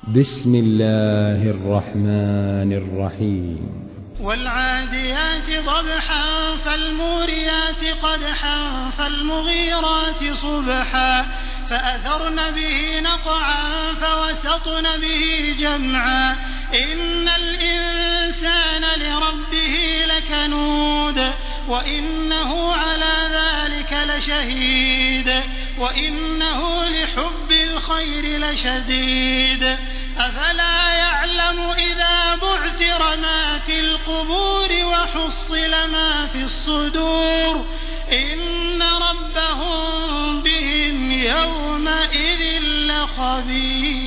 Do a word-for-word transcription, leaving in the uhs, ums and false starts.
بسم الله الرحمن الرحيم والعاديات ضبحا فالموريات قدحا فالمغيرات صبحا فأثرن به نقعا فوسطن به جمعا إن الإنسان لربه لكنود وإنه على ذلك لشهيد وإنه لحب الخير لشديد أفلا يعلم إذا بعثر ما في القبور وحصل ما في الصدور إن ربهم بهم يومئذ لخبير.